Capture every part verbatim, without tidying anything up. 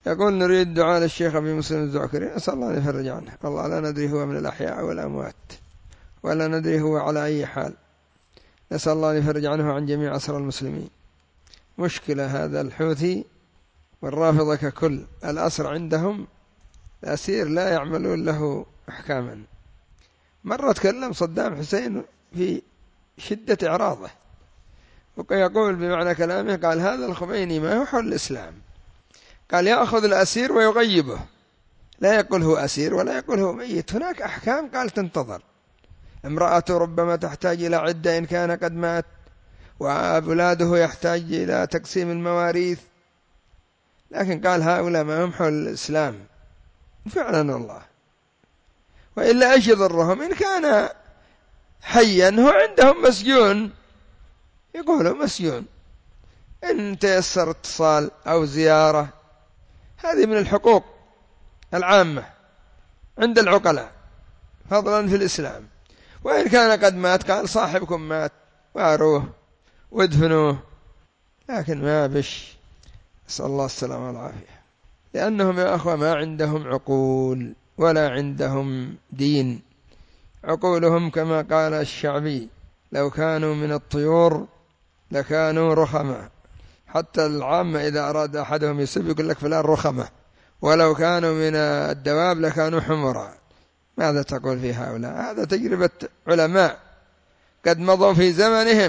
يقول نريد دعاء للشيخ أبي مسلم الزعكري، أسأل الله أن يفرج عنه. والله لا ندري هو من الأحياء والأموات، ولا ندري هو على أي حال. نسأل الله أن يفرج عنه عن جميع أسرى المسلمين. مشكلة هذا الحوثي والرافضة ككل، الأسر عندهم الأسير لا يعملون له أحكاما. مرة تكلم صدام حسين في شدة إعراضه، ويقول بمعنى كلامه، قال هذا الخميني ما هو حول الإسلام، قال يأخذ الأسير ويغيبه، لا يقول هو أسير ولا يقول هو ميت، هناك أحكام قال تنتظر. امرأة ربما تحتاج إلى عدة إن كان قد مات، وأولاده يحتاج إلى تقسيم المواريث، لكن قال هؤلاء ما هم حول الإسلام فعلا والله. وإلا إيش يضرهم إن كان حيا؟ هو عندهم مسجون، يقولوا مسجون، إن تيسر اتصال أو زيارة، هذه من الحقوق العامة عند العقلاء فضلا في الإسلام. وإن كان قد مات قال صاحبكم مات واروه وادفنوه، لكن ما بش. نسأل الله السلامة والعافية. لأنهم يا أخوة ما عندهم عقول ولا عندهم دين. عقولهم كما قال الشعبي لو كانوا من الطيور لكانوا رخمة. حتى العامة إذا أراد أحدهم يسب يقول لك فلان رخمة، ولو كانوا من الدواب لكانوا حمرا. ماذا تقول في هؤلاء؟ هذا تجربة علماء قد مضوا في زمنهم،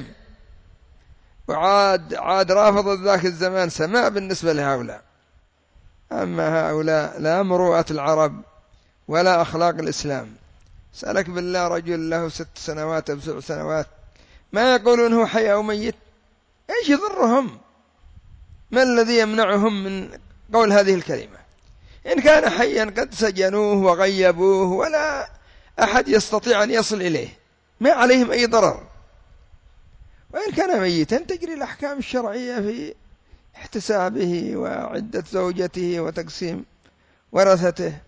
وعاد عاد رافض ذاك الزمان سماء بالنسبة لهؤلاء. أما هؤلاء لا مروءة العرب ولا أخلاق الإسلام. سألك بالله رجل له ست سنوات أو سبع سنوات ما يقولون هو حي أو ميت؟ إيش يضرهم؟ ما الذي يمنعهم من قول هذه الكلمة؟ إن كان حيا قد سجنوه وغيبوه ولا أحد يستطيع أن يصل إليه، ما عليهم أي ضرر. وإن كان ميتا تجري الأحكام الشرعية في احتسابه وعدة زوجته وتقسيم ورثته.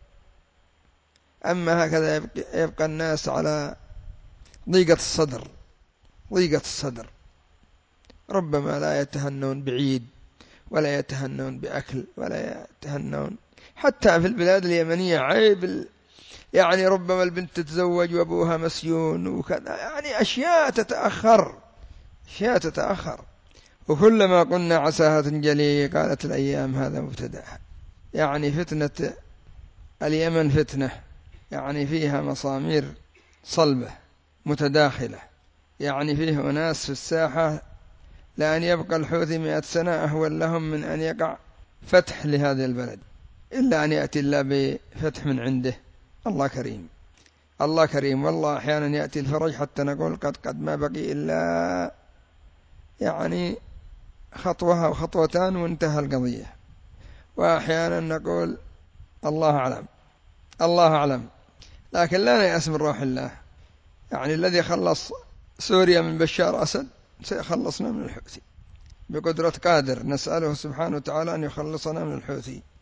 أما هكذا يبقى, يبقى الناس على ضيقة الصدر، ضيقة الصدر، ربما لا يتهنون بعيد ولا يتهنون بأكل ولا يتهنون. حتى في البلاد اليمنية عيب، يعني ربما البنت تتزوج وأبوها مسجون وكذا، يعني أشياء تتأخر، أشياء تتأخر. وكلما قلنا عساها تنجلي قالت الأيام هذا مبتدأ. يعني فتنة اليمن فتنة، يعني فيها مسامير صلبة متداخلة، يعني فيه ناس في الساحة لأن يبقى الحوثي مئة سنة أهون لهم من أن يقع فتح لهذا البلد، إلا أن يأتي الله بفتح من عنده. الله كريم، الله كريم والله. أحيانا يأتي الفرج حتى نقول قد قد ما بقي إلا يعني خطوة أو خطوتان وانتهى القضية. وأحيانا نقول الله أعلم، الله أعلم. لكن لا نيأس من روح الله. يعني الذي خلص سوريا من بشار أسد سيخلصنا من الحوثي بقدرة قادر. نسأله سبحانه وتعالى أن يخلصنا من الحوثي.